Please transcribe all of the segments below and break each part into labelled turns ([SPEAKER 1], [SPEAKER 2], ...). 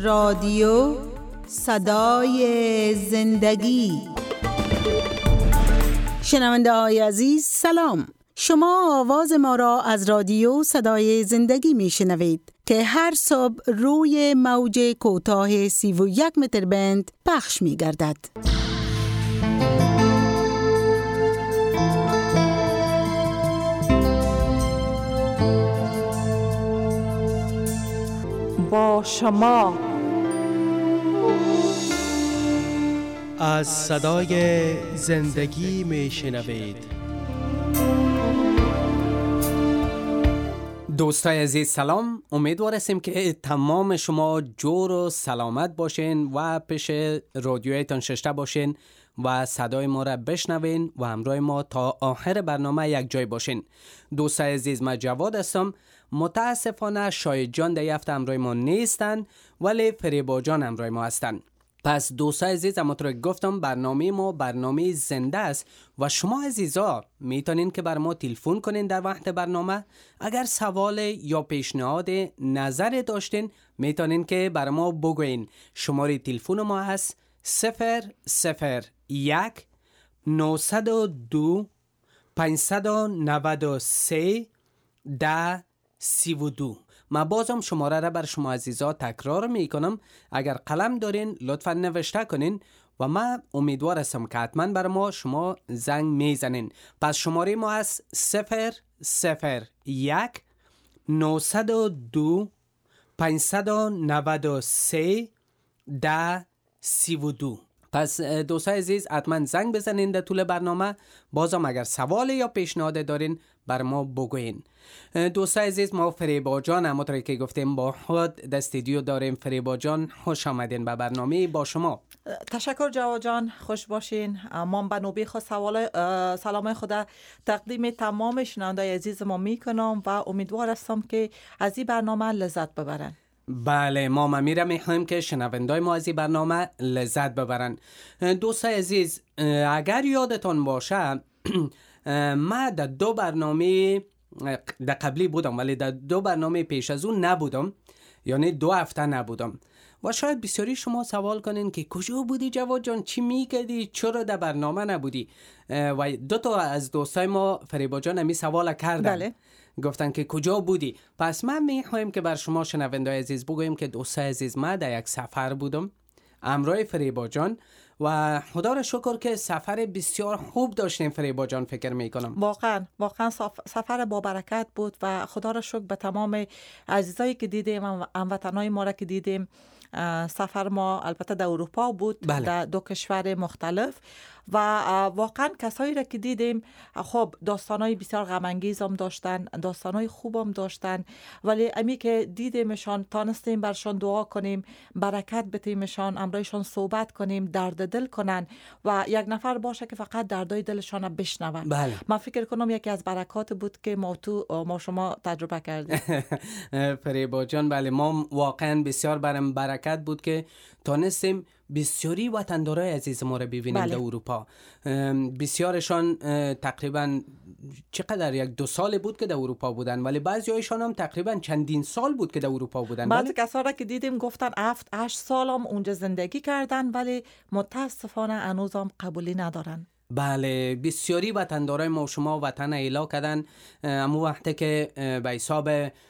[SPEAKER 1] رادیو صدای زندگی. شنونده های عزیز سلام، شما آواز ما را از رادیو صدای زندگی می شنوید که هر صبح روی موج کوتاه 31 متر بند پخش می گردد.
[SPEAKER 2] با شما
[SPEAKER 3] از صدای زندگی می شنوید.
[SPEAKER 4] دوستای عزیز سلام، امیدوار هستیم که تمام شما جور و سلامت باشین و پیش رادیویتان ششته باشین و صدای ما را بشنوین و همراه ما تا آخر برنامه یک جای باشین. دوستای عزیز، من جواد هستم. متاسفانه شاید جان در هفته همراه ما نیستن، ولی فریبا جان همراه ما هستن. پس دوستای عزیز، همونطور که گفتم برنامه ما برنامه زنده است و شما عزیزا میتونین که بر ما تلفن کنین در وقت برنامه. اگر سوال یا پیشنهاد نظر داشتین میتونین که بر ما بگوین. شماره تلفن ما هست 001 902 593 1032. من بازم شماره را بر شما عزیزا تکرار میکنم. اگر قلم دارین لطفا نوشته کنین و من امیدوار هستم که حتما بر ما شما زنگ میزنین. پس شماره ما هست 001 902 593 1032. پس دوستای عزیز حتما زنگ بزنین در طول برنامه. بازم اگر سوال یا پیشنهاد دارین بر ما بگوین. دوستای عزیز، ما فریبا جان همونطور که گفتیم با خود در استودیو داریم. فریبا جان خوش آمدین به برنامه با شما.
[SPEAKER 2] تشکر جواد جان، خوش باشین. من به نوبه خود سلام خود تقدیم تمام شنوندگان عزیز ما میکنم و امیدوار هستم که از این برنامه لذت ببرن.
[SPEAKER 4] بله، ما میره میخوایم که شنوندای ما از این برنامه لذت ببرن. دوستای عزیز، اگر یادتون باشه من در دو برنامه در قبلی بودم ولی در دو برنامه پیش از اون نبودم، یعنی 2 هفته نبودم و شاید بسیاری شما سوال کنین که کجا بودی جواد جان، چی میکردی، چرا در برنامه نبودی؟ و 2 تا از دوستای ما فریبا جان همی سوال کردن.
[SPEAKER 2] بله.
[SPEAKER 4] گفتن که کجا بودی. پس من میخوایم که بر شما شنوندای عزیز بگویم که دوستای عزیز من در یک سفر بودم همراه فریبا جان و خدا را شکر که سفر بسیار خوب داشتیم. فریبا جان فکر میکنم
[SPEAKER 2] واقعا سفر با برکت بود و خدا را شکر به تمام عزیزایی که دیدیم و هموطنای ما را که دیدیم. سفر ما البته در اروپا بود.
[SPEAKER 4] بله.
[SPEAKER 2] در 2 کشور مختلف و واقعا کسایی را که دیدیم، خب داستانای بسیار غم انگیز هم داشتن، داستانای خوب هم داشتن، ولی امی که دیدیمشان تانستیم برشان دعا کنیم، برکت بتیمشان، امرایشان صحبت کنیم، درد دل کنن و یک نفر باشه که فقط دردای دلشان بشنون.
[SPEAKER 4] بله.
[SPEAKER 2] من فکر کنم یکی از برکات بود که ما شما تجربه کردیم.
[SPEAKER 4] فریبا جان، بله، ما واقعا بسیار برام برکت بود که تانستیم بسیاری وطندارای عزیز ما رو ببینیم.
[SPEAKER 2] بله.
[SPEAKER 4] در اروپا بسیارشان تقریبا چقدر 1-2 سال بود که در اروپا بودن، ولی بعضی هایشان هم تقریبا چندین سال بود که در اروپا بودن.
[SPEAKER 2] بعضی کسا را که دیدیم گفتن 7-8 سال هم اونجا زندگی کردن ولی متاسفانه هنوز هم قبولی ندارن.
[SPEAKER 4] بله، بسیاری وطندارای ما شما وطن ایلا کردن. امو وقتی که به حساب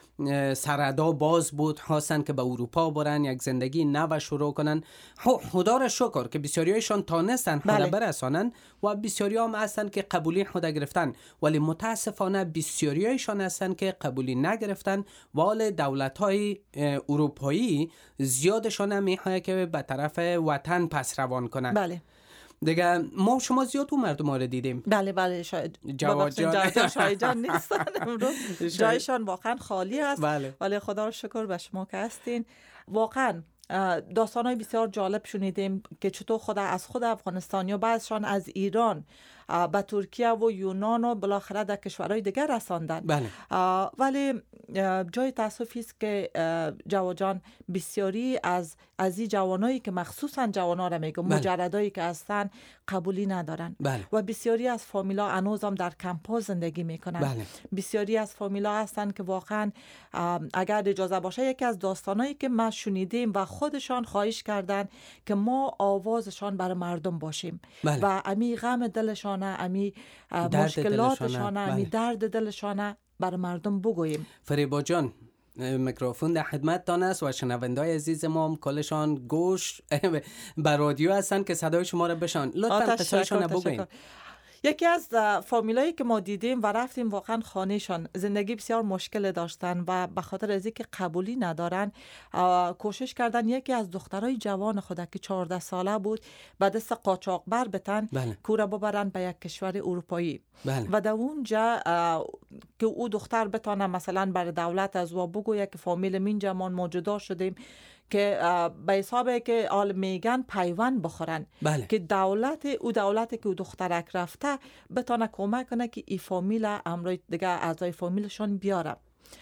[SPEAKER 4] سردا باز بود خواستن که به اروپا برن، یک زندگی نو شروع کنن. خدا را شکر که بسیاریشان تانستن خدا برسانن و بسیاری هم هستن که قبولی خدا گرفتن، ولی متاسفانه بسیاریشان هستن که قبولی نگرفتن. ولی دولت‌های اروپایی زیادشان هم میخواه که به طرف وطن پس روان کنن.
[SPEAKER 2] بله
[SPEAKER 4] دیگه ما شما زیاد تو مردم رو دیدیم.
[SPEAKER 2] بله شاید
[SPEAKER 4] جواد جان
[SPEAKER 2] شاید جان نیستن امروز، جایشان واقعا خالی است.
[SPEAKER 4] بله.
[SPEAKER 2] ولی خدا رو شکر به شما که هستین. واقعا داستانای بسیار جالب شنیدیم که چطور از خود افغانستان یا بعضشان از ایران به ترکیه و یونان و بالاخره در کشورهای دیگر رساندن.
[SPEAKER 4] بله.
[SPEAKER 2] ولی جای تاسفی است که جواد جان بسیاری از این جوانایی که مخصوصا جوانا را میگم مجردایی که هستن قبولی ندارن. و بسیاری از فامیلا هنوزم در کمپ‌ها زندگی میکنن. بسیاری از فامیلا هستن که واقعا اگر اجازه باشه یکی از داستانایی که ما شنیدیم و خودشان خواهش کردن که ما آوازشان برای مردم باشیم و امی غم دلشانه، امی مشکلاتشانه، امی درد دلشانه برای مردم بگوییم.
[SPEAKER 4] فریبا جان، میکروفون در خدمتتان است و شنونده‌های عزیز ما هم کلشان گوش بر رادیو هستن که صدای شما را بشن. لطفاً قصه‌شان بگوین.
[SPEAKER 2] یکی از فامیلایی که ما دیدیم و رفتیم واقعا خانهشان زندگی بسیار مشکل داشتن و به خاطر از اینکه قبولی ندارن کوشش کردن یکی از دخترای جوان خود که 14 ساله بود به دست قاچاقبر بتن کوره ببرن به یک کشور اروپایی و در اونجا که او دختر بتانه مثلا برای دولت از و بگویه که فامیل من جمان ما جدا شدیم که به حسابه که آل میگن پیوند بخورن که دولتی که او دخترک رفته بتانه کمک کنه که ای فامیل امروی دیگه اعضای فامیلشون بیاره.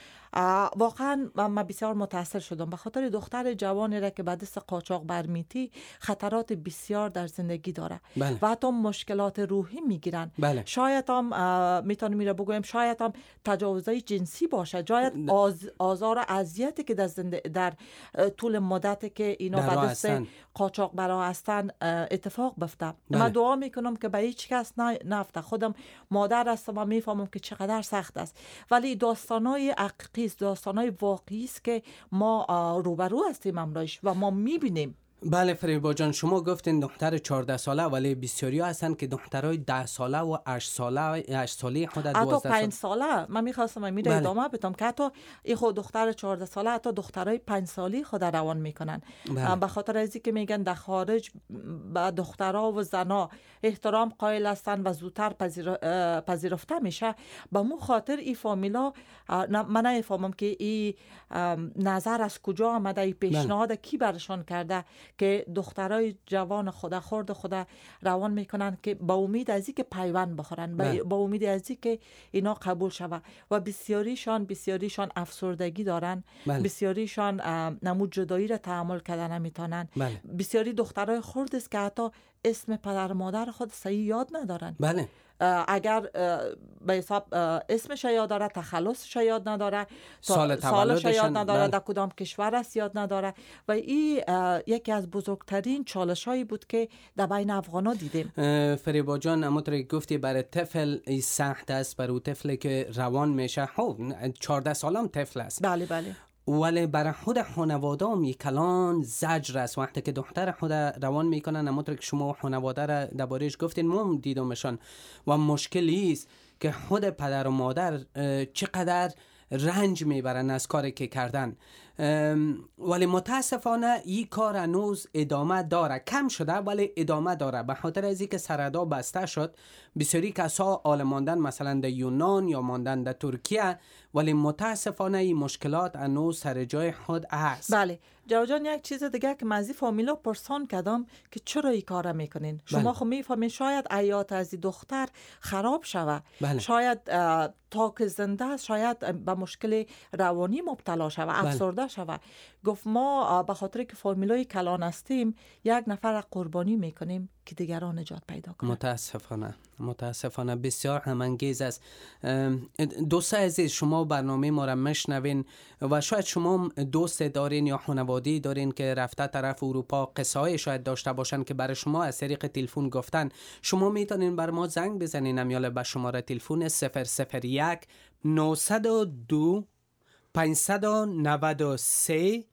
[SPEAKER 2] واقعا من بسیار متاثر شدم به خاطر دختر جوانی را که به دست قاچاق برمیتی خطرات بسیار در زندگی داره و حتی مشکلات روحی میگیرن. شاید هم میتونیم میره بگویم شاید هم تجاوزهای جنسی باشه، شاید آزار و اذیتی که در طول مدتی که اینا به دست قاچاق برا هستن اتفاق بیفته. من دعا میکنم که به هیچ کس نفته. خودم مادر هستم و میفهمم که چقدر سخت است، ولی داستانای حقیقی، داستانای واقعی است که ما روبرو هستیم امروز و ما میبینیم.
[SPEAKER 4] بله فریبا جان، شما گفتین دختر 14 ساله ولی بسیاری هستن که دخترای 10 ساله و 8 ساله خود 12
[SPEAKER 2] حتی 5 ساله. من میخواستم میره ادامه بدم که حتی این خود دختر 14 ساله حتی دخترای 5 ساله خود روان میکنن به خاطر از اینکه میگن در خارج به دخترها و زنا احترام قائل هستن و زودتر پذیرفته میشه. به مو خاطر این فامیلا من نفهمم که این نظر از کجا آمده، این پیشنهاد کی برشان کرده که دخترای جوان خود روان میکنن که با امید از اینکه پیوند بخورن، با امید از اینکه اینا قبول شوه. و بسیاریشان افسردگی دارن، بسیاریشان نمود جدایی را تحمل کردن نمیتونن. بسیاری دخترای خرد است که حتی اسم پدر مادر خود صحیح یاد ندارن. اگر به حساب اسمش یاد داره، تخلصش یاد نداره، سالش یاد نداره، در کدام کشور است یاد نداره. و این یکی از بزرگترین چالش‌هایی بود که در بین افغانا دیدیم.
[SPEAKER 4] فریبا جان، همونطور که گفتی برای طفل این سخت است، برای طفلی که روان میشه. 14 سالم طفل است.
[SPEAKER 2] بله.
[SPEAKER 4] ولی برای خود خانواده هم یک کلان زجر است وقتی که دختر خود روان میکنن. همونطور که شما خانواده را درباره‌اش گفتین، ما دیدمشان و مشکلی است که خود پدر و مادر چقدر رنج میبرن از کاری که کردن. ولی متاسفانه این کار هنوز ادامه داره، کم شده ولی ادامه داره. به خاطر از اینکه سرحدها بسته شد، بسیاری کسا آل ماندن مثلا در یونان یا ماندن در ترکیه، ولی متاسفانه این مشکلات هنوز سر جای خود است.
[SPEAKER 2] بله جواد جان، یک چیز دیگه که من از فامیلا پرسان کردم که چرا این کارا میکنین؟ شما خب میفهمین شاید حیات از دختر خراب شوه. شاید تا که زنده است شاید به مشکل روانی مبتلا شوه، افسرده شوه. گفت ما به خاطر که فامیلای کلان هستیم یک نفر قربانی میکنیم که دیگران نجات پیدا کنند.
[SPEAKER 4] متاسفانه بسیار غم‌انگیز است. دوست عزیز، شما برنامه ما را میشنوین و شاید شما دوست دارین یا خانواده‌ای دارین که رفته طرف اروپا، قصه‌ای شاید داشته باشن که برای شما از طریق تلفن گفتن. شما میتونین بر ما زنگ بزنین. امیال به شماره تلفن 001 902 593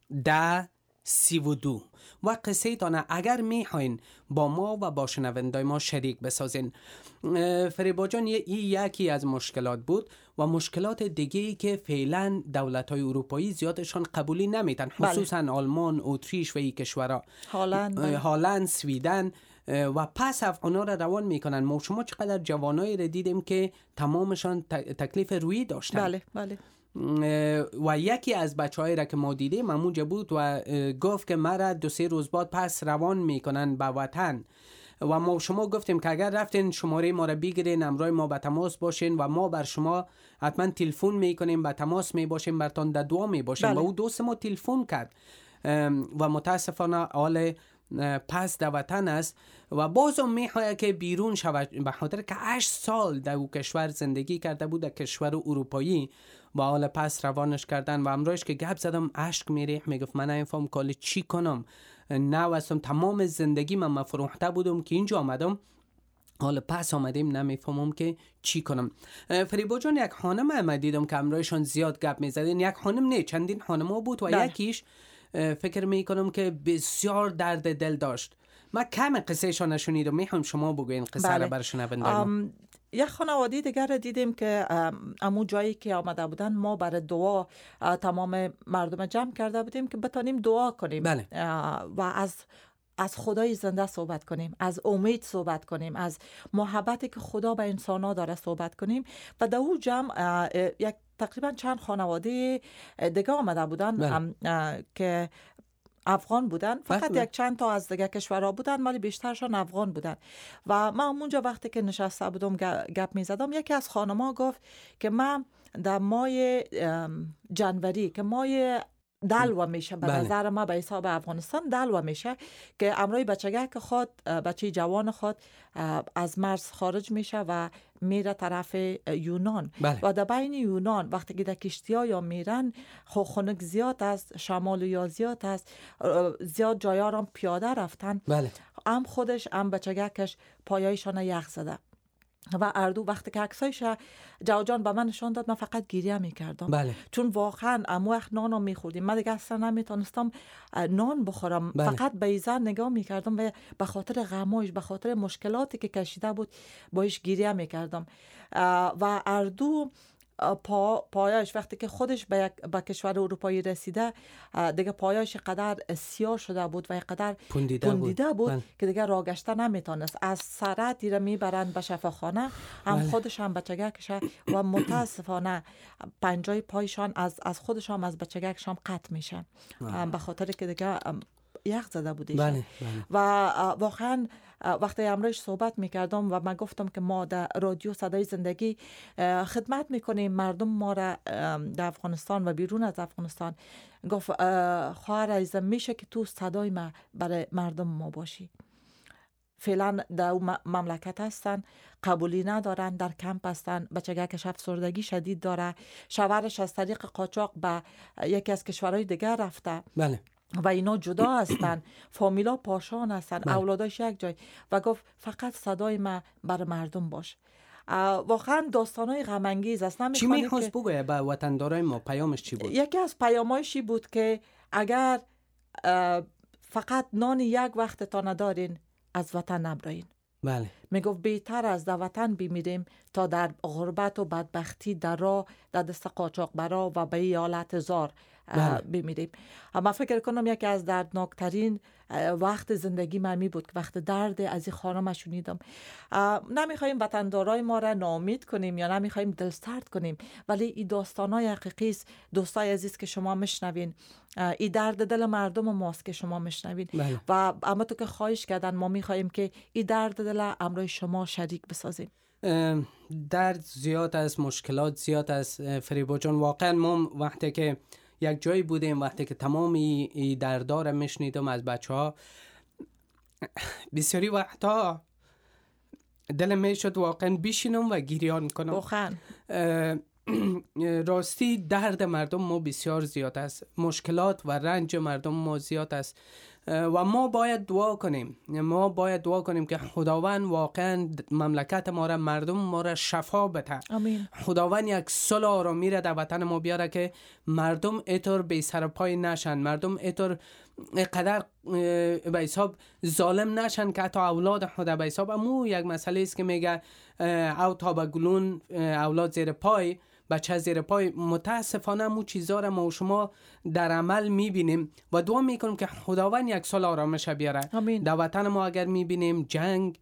[SPEAKER 4] 1032 و قصه تانه اگر میخواین با ما و با شنوندای ما شریک بسازین. فریبا جان، این یکی از مشکلات بود و مشکلات دیگه‌ای که فعلا دولت‌های اروپایی زیادشان قبولی نمیتن، خصوصا آلمان، اتریش و این کشورها، هلند، سویدن و پس افغانا را روان میکنن. ما شما چقدر جوانایی را دیدیم که تمامشان تکلیف رویی داشتن.
[SPEAKER 2] بله.
[SPEAKER 4] و یکی از بچه‌هایی را که ما دیدیم همونجا بود و گفت که مرا 2-3 روز بعد پس روان میکنن به وطن. و ما شما گفتیم که اگر رفتین شماره ما را بگیرین، همراه ما به تماس باشین و ما بر شما حتما تلفن میکنیم، به تماس می باشیم، برتان در دعا می باشیم. و او دوست ما تلفن کرد و متاسفانه حال پس در وطن است و بازم میخواد که بیرون شود، به خاطر که 8 سال در او کشور زندگی کرده بود، در کشور اروپایی، و حال پس روانش کردن. و امروز که گپ زدم اشک میریخت، میگفت من نمیفهم کالی چی کنم، نه واسم تمام زندگی من فروخته بودم که اینجا آمدم، حالا پس آمدیم نمیفهمم که چی کنم. فریبا جان، یک خانم دیدم که امروزشان زیاد گپ میزدین، یک خانم نه چندین خانم بود و یکیش فکر میکنم که بسیار درد دل داشت. من کم قصه شان نشونیدم، میخوام شما بگوین قصه را بر شنوندگان.
[SPEAKER 2] یک خانواده دیگر دیدیم که امو جایی که آمده بودن ما برای دعا تمام مردم جمع کرده بودیم که بتانیم دعا کنیم.
[SPEAKER 4] بله.
[SPEAKER 2] و از خدای زنده صحبت کنیم، از امید صحبت کنیم، از محبتی که خدا به انسان ها داره صحبت کنیم. و در اون جمع یک تقریبا چند خانواده دیگه آمده بودن که افغان بودن، فقط یک چند تا از دیگه کشورها بودن ولی بیشترشان افغان بودن. و من اونجا وقتی که نشسته بودم گپ می زدم، یکی از خانم‌ها گفت که من در ماه جنوری که ماه دلو میشه، به نظر ما به حساب افغانستان دلو میشه، که امروی بچگک خود، بچه جوان خود از مرز خارج میشه و میره طرف یونان. و در بین یونان وقتی که در کشتی‌ها یا میرن خنک زیاد است، شمال یا زیاد است، زیاد جایا را پیاده رفتن. هم خودش هم بچگکش پایایشان یخ زده و اردو وقتی که عکسایش جوجان به من نشون داد، من فقط گریه میکردم. چون واقعا امو وقت نانو میخوردیم، من دیگه اصلا نمیتونستم نان بخورم. فقط به ایزن نگاه میکردم و به خاطر غمش، به خاطر مشکلاتی که کشیده بود باش گریه میکردم. و اردو پایش وقتی که خودش به کشور اروپایی رسیده، دیگه پایش قدر سیاه شده بود و قدر پوندیده بود که دیگه راگشته نمیتونست. از سره دیره میبرند به شفاخانه، هم خودش هم بچگکش، و متاسفانه پنجای پایشان از خودشان از بچگکشان قطع میشه به خاطر که دیگه یخ زده بودیش. و واقعا وقتی امروز صحبت میکردم و من گفتم که ما در رادیو صدای زندگی خدمت میکنیم مردم ما را در افغانستان و بیرون از افغانستان، گفت خواهر عزیزم میشه که تو صدای ما برای مردم ما باشی. فعلا در مملکت هستن، قبولی ندارن، در کمپ هستن، بچگکش افسردگی شدید داره، شوهرش از طریق قاچاق به یکی از کشورهای دیگر رفته. و اینا جدا هستن، فامیلا پاشان هستن، اولاداش یک جای. و گفت فقط صدای ما بر مردم باش. واقعا داستانای غم انگیز است.
[SPEAKER 4] چی میخواست بگویه به وطندارای ما؟ پیامش چی بود؟
[SPEAKER 2] یکی از پیامایشی بود که اگر فقط نان یک وقت تا ندارین، از وطن نبرین. میگفت بهتر از در وطن بمیریم تا در غربت و بدبختی در راه در دست قاچاق برا و به ایالت زار بمیریم. اما فکر کنم یکی از دردناکترین وقت زندگی من می بود که وقت درد از این خانم شنیدم. نمیخوایم وطندارای ما را ناامید کنیم یا نمیخوایم دلسرد کنیم، ولی این داستانای حقیقی است دوستای عزیز که شما میشنوین. این درد دل مردم ماست که شما میشنوین. و اما تو که خواهش کردن، ما میخوایم که این درد دل امروی شما شریک بسازیم.
[SPEAKER 4] درد زیاد است، مشکلات زیاد است فریبا جان. واقعا ما وقتی که یک جایی بودیم، وقتی که تمام این دردها را میشنیدم از بچه ها، بسیاری وقتا دلم میشد واقعا بشینم و گریان کنم.
[SPEAKER 2] واقعا
[SPEAKER 4] راستی درد مردم ما بسیار زیاد است، مشکلات و رنج مردم ما زیاد است و ما باید دعا کنیم که خداوند واقعا مملکت ما را، مردم ما را شفا بده.
[SPEAKER 2] آمین.
[SPEAKER 4] خداوند یک صلح آرامی را در وطن ما بیاره که مردم اینطور بی سر پای نشن، مردم اینطور قدر به حساب ظالم نشن که حتی اولاد خود به حساب. امو یک مسئله است که میگه او تا به گلون اولاد زیر پای، بچه زیر پای. متاسفانه مو چیزا را ما و شما در عمل میبینیم و دعا میکنیم که خداوند یک سال آرامش بیاره.
[SPEAKER 2] آمین.
[SPEAKER 4] در وطن ما اگر میبینیم جنگ،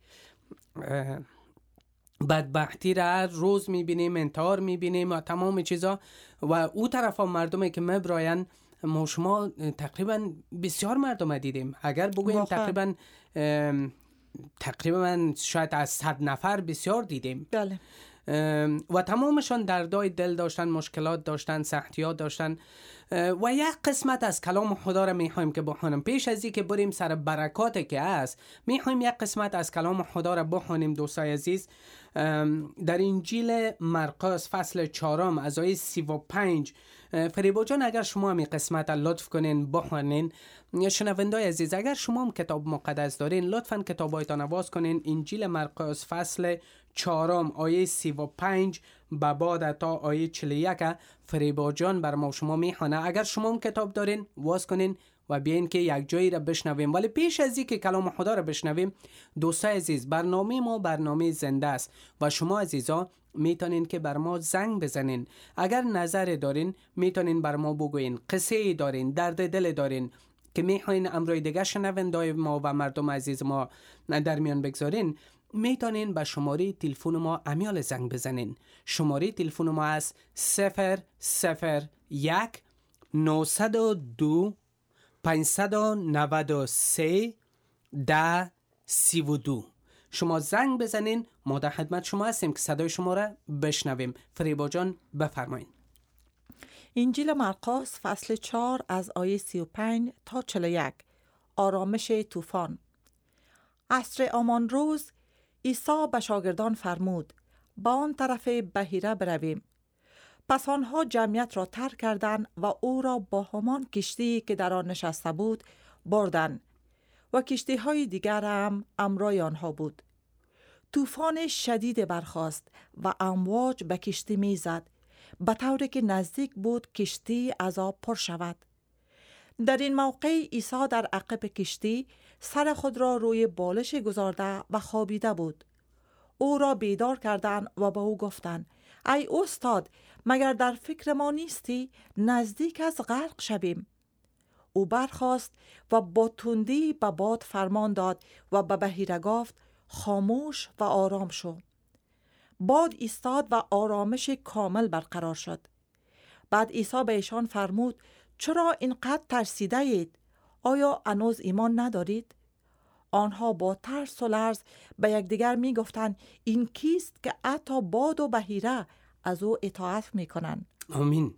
[SPEAKER 4] بدبختی را هر روز میبینیم، انتحار میبینیم و تمام چیزا، و او طرف هم مردمی که مبراین ما شما تقریبا بسیار مردم دیدیم. اگر بگویم تقریبا تقریبا شاید از 100 نفر بسیار دیدیم.
[SPEAKER 2] بله.
[SPEAKER 4] و تمامشان دردای دل داشتن، مشکلات داشتن، سختیات داشتن. و یک قسمت از کلام خدا را میخوایم که بخونیم. پیش از اینکه بریم سر برکاتی که هست، میخوایم یک قسمت از کلام خدا را بخونیم دوستای عزیز. در انجیل مرقس فصل 4 از آیه 35. فریبا جان اگر شما هم این قسمت لطف کنین بخونین. شنوندای عزیز اگر شما هم کتاب مقدس دارین لطفاً کتابایتان باز کنین. انجیل مرقس فصل 4 آیه 35 به بعد تا آیه 41 فریبا جان بر ما شما میخونه. اگر شما هم کتاب دارین باز کنین و بیاین که یک جایی را بشنویم. ولی پیش از اینکه کلام خدا را بشنویم دوستای عزیز، برنامه ما برنامه زنده است و شما عزیزا میتونین که بر ما زنگ بزنین. اگر نظر دارین میتونین بر ما بگوین، قصه دارین، درد دل دارین که میخواین امروی دیگه شنوندای ما و مردم عزیز ما در میان بگذارین، میتونین به شماره تلفن ما امیال زنگ بزنین. شماره تلفن ما است 001 902 593 1032. شما زنگ بزنین، ما در خدمت شما هستیم که صدای شما را بشنویم. فریبا جان بفرمایین.
[SPEAKER 2] انجیل مرقس فصل 4 از آیه 35 تا 41. آرامش طوفان. عصر آمان روز عیسی به شاگردان فرمود به آن طرف بحیره برویم. پس آنها جمعیت را ترک کردند و او را با همان کشتی که در آن نشسته بود بردند و کشتی های دیگر هم امرای آنها بود. طوفان شدید برخاست و امواج به کشتی می زد به طوری که نزدیک بود کشتی از آب پر شود. در این موقع عیسی در عقب کشتی سر خود را روی بالش گذارده و خوابیده بود. او را بیدار کردند و به او گفتند ای استاد، مگر در فکر ما نیستی نزدیک از غرق شویم؟ او برخاست و با تندی به باد فرمان داد و به بحیره گفت خاموش و آرام شو. باد ایستاد و آرامش کامل برقرار شد. بعد عیسی به ایشان فرمود چرا اینقدر ترسیده اید؟ آیا هنوز ایمان ندارید؟ آنها با ترس و لرز به یکدیگر می گفتند این کیست که حتی باد و بحیره از او اطاعت می کنند؟
[SPEAKER 4] آمین.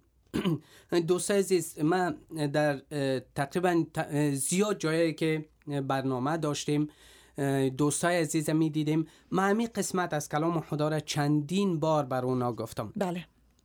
[SPEAKER 4] دوست عزیز، ما در تقریبا زیاد جایی که برنامه داشتیم دوستای عزیز می دیدیم، ما همین قسمت از کلام خدا را چندین بار بر اونا گفتم.
[SPEAKER 2] بله.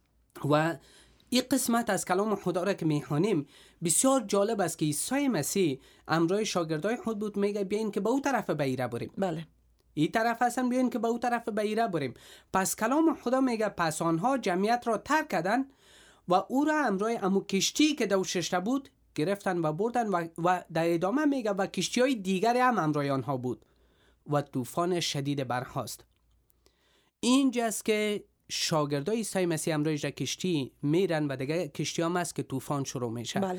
[SPEAKER 4] و این قسمت از کلام خدا را که میخوانیم بسیار جالب است که عیسی مسیح امرای شاگردای خود بود، میگه بیاین که به اون طرف بحیره بریم.
[SPEAKER 2] بله.
[SPEAKER 4] این طرف هستن بیاین که به اون طرف بحیره بریم. پس کلام خدا میگه پس آنها جمعیت را ترک کردن و او را امرای امو کشتی که دو ششته بود گرفتن و بردن و در ادامه میگه و کشتی های دیگری هم امرای آنها بود و طوفان شدید برخاست. اینجاست که شاگردای عیسی مسیح امروز در کشتی میرن و دیگه کشتی هم هست که طوفان شروع میشه.
[SPEAKER 2] بله.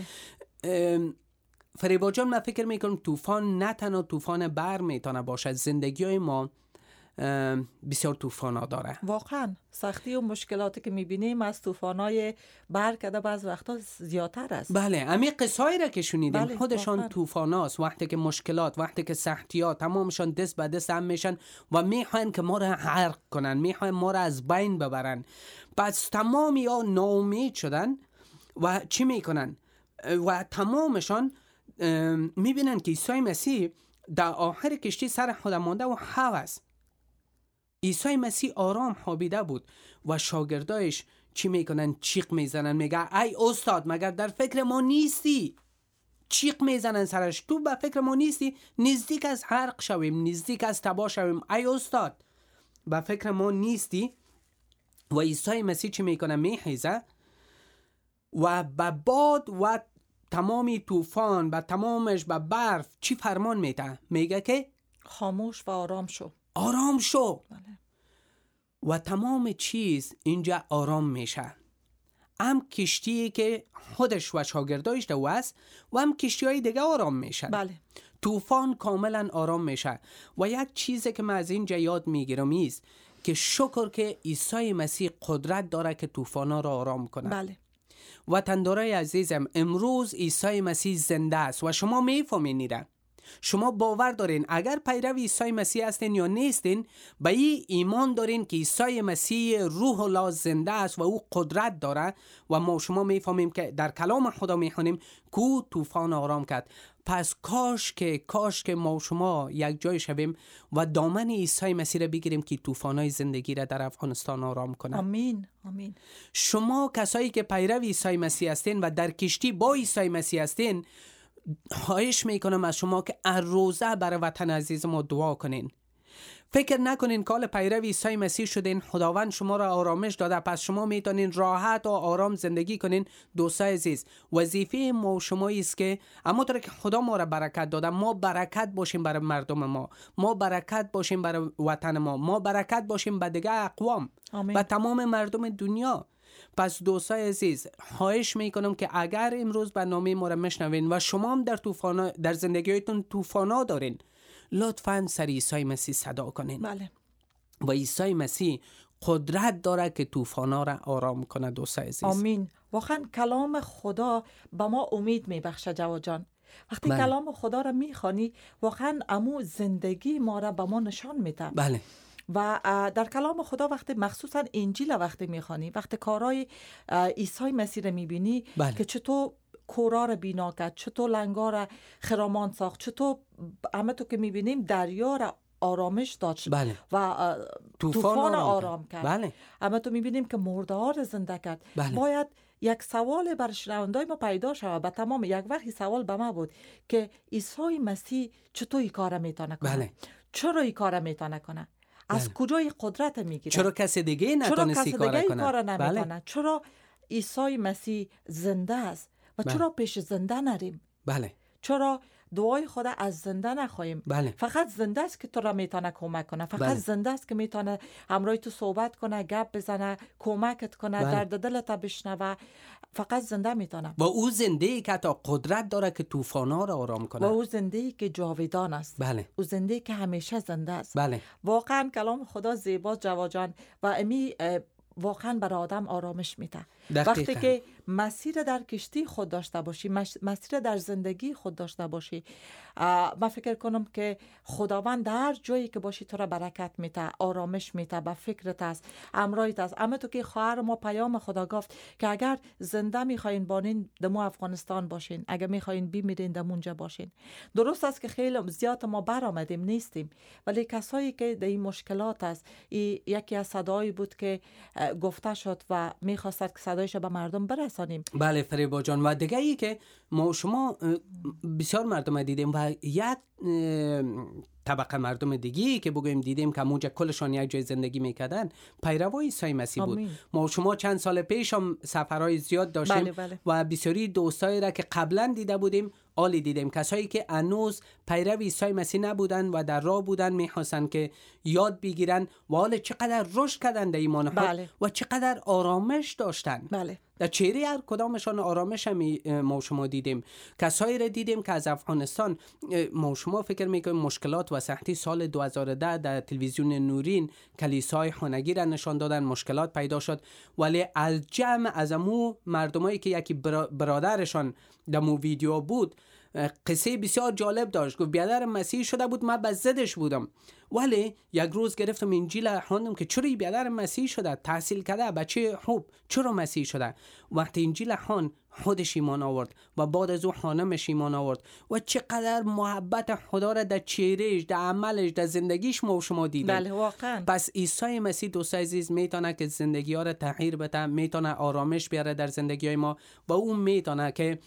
[SPEAKER 4] فریبا جان من فکر میکنم طوفان نه تنها طوفان بر میتونه باشه، زندگی های ما بسیار طوفان ها داره.
[SPEAKER 2] واقعا سختی و مشکلاتی که میبینیم از طوفان های بر کده بعض وقتا زیادتر است.
[SPEAKER 4] بله، همین قصه‌ای را که شنیدیم
[SPEAKER 2] بله،
[SPEAKER 4] خودشان طوفان هاست. وقتی که مشکلات، وقتی که سختیات تمامشان دست به دست هم میشن و میخواین که ما را غرق کنن، میخواین ما را از بین ببرن. پس تمامی ها ناامید شدن و چی میکنن؟ و تمامشان میبینن که عیسی مسیح در آخر کشتی سر خود مانده و هوس. عیسی مسیح آرام خوابیده بود و شاگردایش چی میکنن؟ چیق میزنن، میگه ای استاد مگر در فکر ما نیستی؟ چیق میزنن سرش، تو به فکر ما نیستی؟ نزدیک از غرق شویم، نزدیک از تباه شویم، ای استاد به فکر ما نیستی؟ و عیسی مسیح چی میکنه؟ میخیزه و به باد و تمامی طوفان و تمامش به برف چی فرمان میده؟ میگه که
[SPEAKER 2] خاموش و آرام شو.
[SPEAKER 4] آرام شو.
[SPEAKER 2] بله.
[SPEAKER 4] و تمام چیز اینجا آرام میشه. هم کشتی که خودش و شاگردایش دو است و هم کشتی های دیگه آرام میشه.
[SPEAKER 2] بله.
[SPEAKER 4] طوفان کاملا آرام میشه. و یک چیزی که من از اینجا یاد میگیرم ایست که شکر که عیسی مسیح قدرت داره که طوفانا را آرام کنه.
[SPEAKER 2] بله.
[SPEAKER 4] وطندارای عزیزم، امروز عیسی مسیح زنده است و شما میفهمینید. شما باور دارین اگر پیرو عیسی مسیح هستین یا نیستین، به این ایمان دارین که عیسی مسیح روح الله زنده است و او قدرت داره و ما شما میفهمیم که در کلام خدا میخونیم کو طوفان آرام کرد. پس کاش که ما شما یک جای شویم و دامن عیسی مسیح را بگیریم که طوفان‌های زندگی را در افغانستان آرام کنه.
[SPEAKER 2] آمین آمین.
[SPEAKER 4] شما کسایی که پیرو عیسی مسیح هستین و در کشتی با عیسی مسیح هستین، خواهش میکنم از شما که هر روزه برای وطن عزیز ما دعا کنین. فکر نکنین کال پیرو عیسی مسیح شدین خداوند شما را آرامش داده پس شما میتونین راحت و آرام زندگی کنین. دوستای عزیز، وظیفه ما و شما است که همونطور که خدا ما را برکت داده، ما برکت باشیم برای مردم ما برکت باشیم برای وطن ما برکت باشیم به دیگه اقوام و تمام مردم دنیا. پس دوستای عزیز، خواهش میکنم که اگر امروز برنامه ما را میشنوین و شما هم در زندگیتون طوفانا دارین، لطفاً سر عیسی مسیح صدا کنین.
[SPEAKER 2] بله.
[SPEAKER 4] و عیسی مسیح قدرت داره که طوفانا را آرام کنه. دوستای عزیز،
[SPEAKER 2] آمین. واقعا کلام خدا به ما امید میبخشه جواد جان. وقتی کلام خدا را میخوانی واقعا امو زندگی ما را به ما نشان میده.
[SPEAKER 4] بله.
[SPEAKER 2] و در کلام خدا وقتی مخصوصا انجیل وقتی میخوانی، وقتی کارهای عیسی مسیح را میبینی که چطور کورا را بینا کرد، چطور لنگا را خرامان ساخت، چطور همه تو که میبینیم دریا را آرامش داد و طوفان آرام کرد. اما تو میبینیم که مرده ها را زنده کرد. باید یک سوال بر شنوندای ما پیدا شود. به تمام یک وقتی سوال به ما بود که عیسی مسیح چطور این کار میتونه کنه؟ چرا این کار میتونه کنه؟ از کجای قدرت میگیره؟
[SPEAKER 4] چرا کسی دیگه نتونستی کار
[SPEAKER 2] نمیکنه؟ چرا عیسی مسیح زنده است و چرا پیش زنده نریم؟ چرا دعای خدا از زنده نخواهیم؟ فقط زنده است که تو را میتونه کمک کنه. فقط زنده است که میتونه همراه تو صحبت کنه، گپ بزنه، کمکت کنه، درد دلت بشنوه. فقط زنده میتونه.
[SPEAKER 4] و او زنده‌ای که تا قدرت داره که طوفان‌ها را آرام کنه.
[SPEAKER 2] و او زنده‌ای که جاودان است. او زنده‌ای که همیشه زنده است. واقعا کلام خدا زیباست جواد جان و امی واقعا برای آدم آرامش میده. وقتی که مسیر در کشتی خود داشته باشی، مسیر در زندگی خود داشته باشی، من فکر کنم که خداوند در جایی که باشی تو را برکت میده، آرامش میده، به فکرت است، امرایت است. اما تو که خواهر ما پیام خدا گفت که اگر زنده میخواین بانین دمو افغانستان باشین، اگر میخواین بیمیرین دمونجا باشین. درست است که خیلی زیاد ما برآمدیم نیستیم، ولی کسایی که در این مشکلات است، یکی از صدایی بود که گفته شد و میخواست که صدایش به مردم برسانیم.
[SPEAKER 4] بله فریبا جان. و دیگه ای که ما شما بسیار مردم دیدیم و یک طبقه مردم دیگی که بگویم دیدیم که موجه کلشان یک جای زندگی میکردن پیروای عیسی مسیح بود. ما شما چند سال پیش هم سفرهای زیاد داشتیم. و بسیاری دوستایی را که قبلا دیده بودیم عالی دیدیم، کسایی که هنوز پیرو عیسی مسیح نبودن و در راه بودن میخواستن که یاد بگیرن و حالا چقدر رشد کردن در ایمان خود و چقدر آرامش داشتن. در چهره هر کدامشان آرامش ما شما دیدیم. کسایی را دیدیم که از افغانستان، ما شما فکر میکنیم مشکلات و سختی سال 2010 در تلویزیون نورین کلیسای خانگی را نشان دادن، مشکلات پیدا شد، ولی از جمع از امو مردمایی که یکی برادرشان در مو ویدیو بود قصه بسیار جالب داشت. گفت بیادر مسیح شده بود، من بزدش بودم، ولی یک روز گرفتم انجیل خواندم که چرا بیادر مسیح شده، تحصیل کرده، بچه خوب، چرا مسیح شده؟ وقتی انجیل خواند خودش ایمان آورد و بعد از او خانمش ایمان آورد و چقدر محبت خدا را در چهرهش، در عملش، در زندگیش ما و شما دیدیم.
[SPEAKER 2] واقعا.
[SPEAKER 4] پس عیسی مسیح دوستای عزیز میتونه که زندگی ها را تغییر بده، میتونه آرامش بیاره در زندگی های ما و اون میتونه که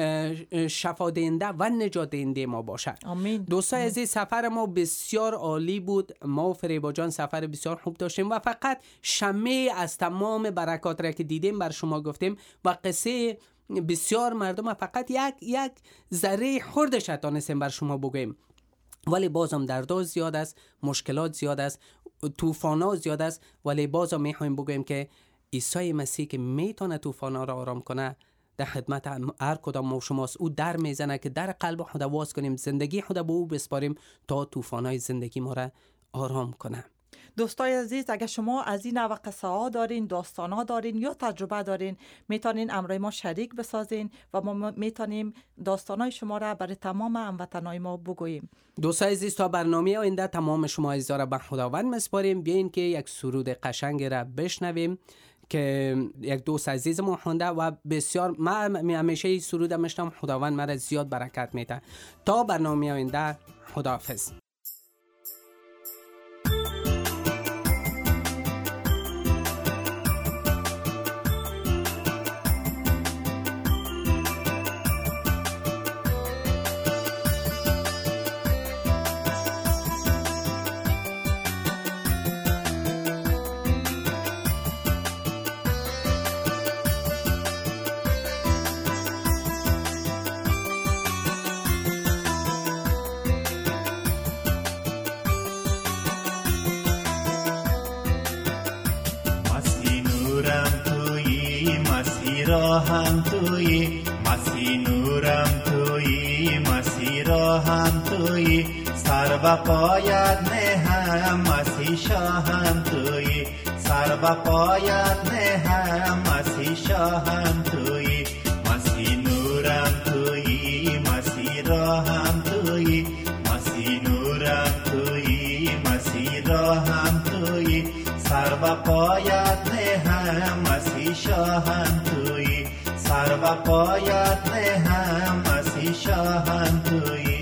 [SPEAKER 4] شفا دهنده و نجات دهنده ما باشه.
[SPEAKER 2] آمین.
[SPEAKER 4] دوستای عزیز، سفر ما بسیار عالی بود. ما و فریبا جان سفر بسیار خوب داشتیم و فقط شمه از تمام برکات را که دیدیم بر شما گفتیم و قصه بسیار مردم فقط یک ذره خردش تانستیم بر شما بگویم. ولی بازم دردها زیاد است، مشکلات زیاد است، طوفان‌ها زیاد است، ولی بازم میخوایم بگویم که عیسی مسیح که میتونه طوفان‌ها را آرام کنه در خدمت هر کدام ما شماست. او در میزنه که در قلب خود واس کنیم، زندگی خود به او بسپاریم تا طوفان‌های زندگی ما را آرام کنه.
[SPEAKER 2] دوستای عزیز، اگر شما از این نوع قصه ها دارین، داستان ها دارین یا تجربه دارین، میتونین امروی ما شریک بسازین و ما میتونیم داستان های شما را برای تمام هموطنای ما بگوییم.
[SPEAKER 4] دوستای عزیز، تا برنامه آینده تمام شما عزیزا را به خداوند میسپاریم. بیاین که یک سرود قشنگ را بشنویم که یک دوست عزیزمون خونده و بسیار من همیشه این سرود میشنم. خداوند مرا زیاد برکت میده. تا برنامه آینده، خداحافظ.
[SPEAKER 5] راهم تویی، مسیح نورم تویی، مسیح راهم تویی، سر و پایت نهم، مسیح شاهم تویی، سر و پایت نهم، مسیح شاهم تویی، مسیح نورم تویی، مسیح راهم تویی، مسیح نورم تویی، مسیح راهم تویی، سر و پایت نهم، مسیح شاهم تویی، سر و پایت نهم، مسیح شاهم تویی.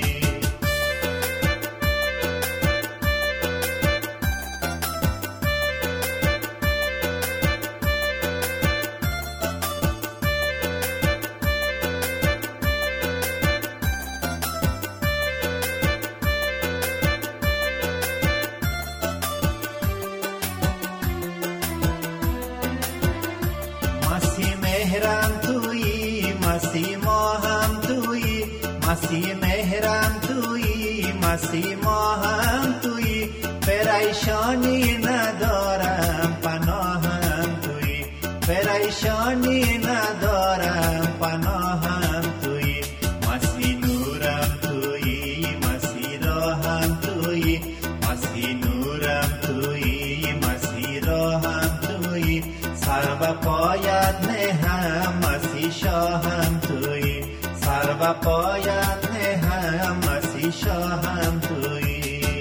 [SPEAKER 5] مسیح مهرم تویی، مسیح ماهم تویی، پریشانی ندارم، پناهم تویی، پریشانی ندارم، پناهم تویی، مسیح نورم تویی، مسیح راهم تویی، مسیح نورم تویی، مسیح راهم تویی، سر و پایت نهم، مسیح شاهم تویی، سر و پایت نهم، مسیح شاهم تویی.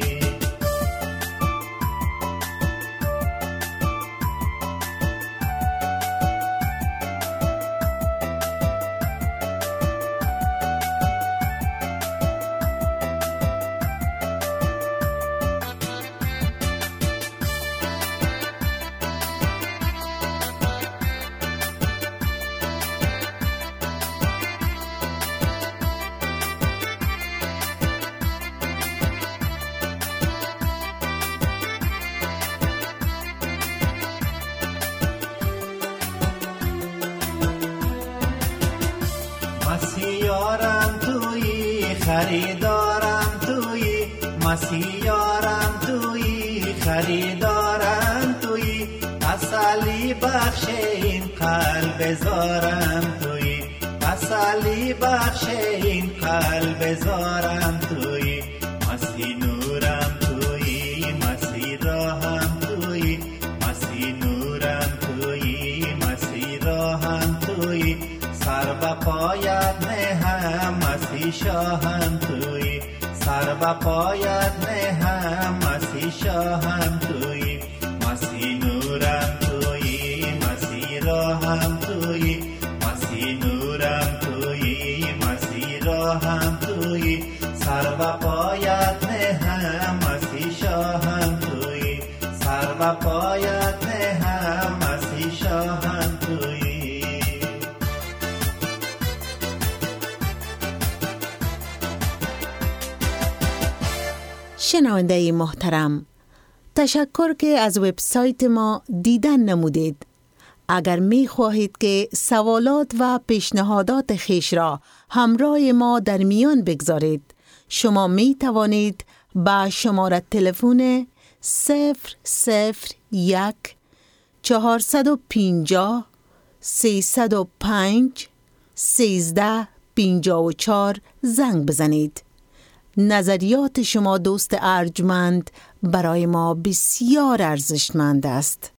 [SPEAKER 5] مسیحارم تویی، خریدارم تویی، مسیحارم تویی، خریدارم تویی، تسلی بخش این قلب زارم تویی، تسلی بخش این قلب زارم تویی، مسیح نورم تویی، مسیح راهم تویی، مسیح نورم تویی، مسیح راهم تویی، سر و پایت نهم، مسیح شاهم تویی، سر و پایت نهم، مسیح شاهم تویی، مسیح نورم تویی، مسیح راهم تویی، مسیح نورم تویی، مسیح راهم تویی، سر و پایت نهم، مسیح شاهم تویی، سر و پایت نهم، مسیح شاهم تویی.
[SPEAKER 1] شنونده محترم، تشکر که از وبسایت ما دیدن نمودید. اگر می خواهید که سوالات و پیشنهادات خیش را همراه ما در میان بگذارید، شما می توانید با شماره تلفن 001 450 305 1354 زنگ بزنید. نظریات شما دوست ارجمند برای ما بسیار ارزشمند است.